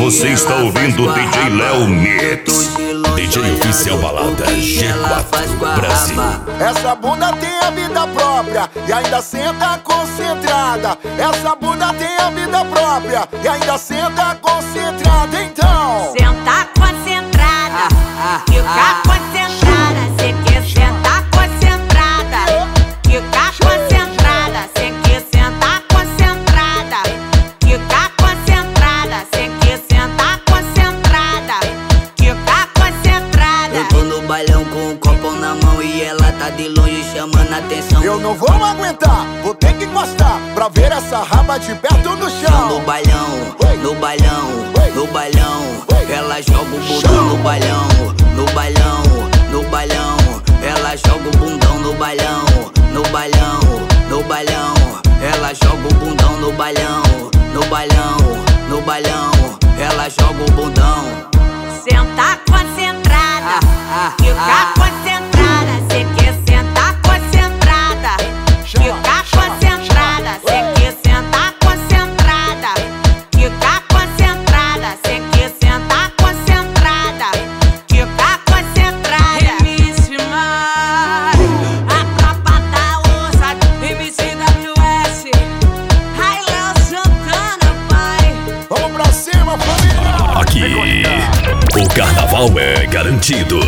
Você está ouvindo o DJ Léo Mix, DJ oficial balada G4 Brasil. Essa bunda tem a vida própria e ainda senta concentrada. Essa bunda tem a vida própria e ainda senta concentrada. Então, senta concentrada, fica concentrada. Cê quer sentar concentrada, fica concentrada. Cê quer sentar concentrada, fica concentrada. Cê quer sentar concentrada, fica concentrada. Eu tô no bailão com um copo na mão e ela tá de longe chamando a atenção. eu não vou aguentar, vou ter que encostar pra ver essa raba de perto no chão. No bailão, no bailão, no bailão, ela joga o bundão no bailão, no bailão, no bailão, ela joga o bundão no bailão, no bailão, no bailão, ela joga o bundão no bailão, no bailão, no bailão, ela joga o bundão. Senta concentrada, fica concentrada. Cê quer sentar concentrada, fica concentrada. Cê quer sentar concentrada, fica concentrada. Cê quer sentar concentrada, fica concentrada. MC Mar, a tropa da ousada, MCWS, Léo Santana, pai. Vamos pra cima, família! Aqui, o carnaval é garantido.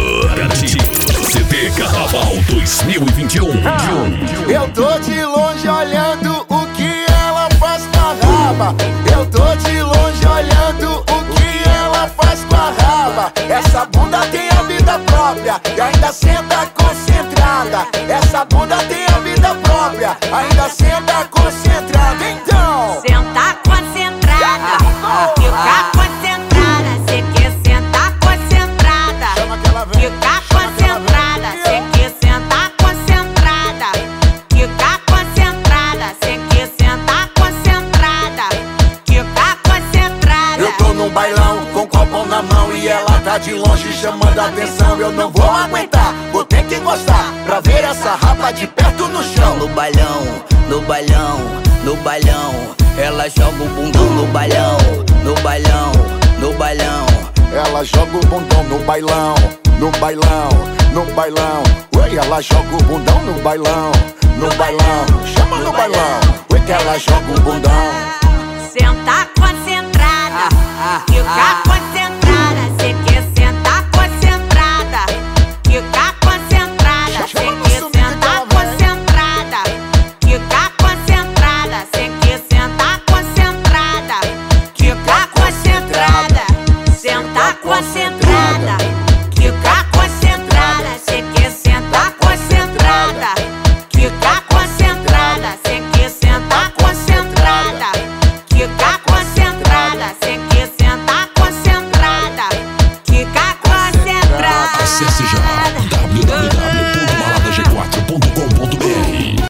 CD Carnaval 2021. Eu tô de longe olhando o que ela faz com a raba. Eu tô de longe olhando o que ela faz com a raba. Essa bunda tem a vida própria e ainda senta concentrada. Essa bunda tem a vida própria, ainda senta concentrada. Então, Senta concentrada, fica concentrada. Cê quer sentar concentrada, chama que ela vem. fica concentrada. Cê quer sentar concentrada, fica concentrada. Cê quer sentar concentrada, fica concentrada. Eu tô num bailão com copo na mão e ela tá de longe chamando a atenção. Eu não vou aguentar, vou ter que encostar pra ver essa raba de perto no chão. No bailão, no bailão, no bailão, ela joga o bundão no bailão, no bailão, no bailão. Ela joga o bundão no bailão, no bailão, no bailão. Oi, ela joga o bundão no bailão, no bailão. Chama no bailão, oi que ela joga o bundão. Senta concentrada, fica concentrada.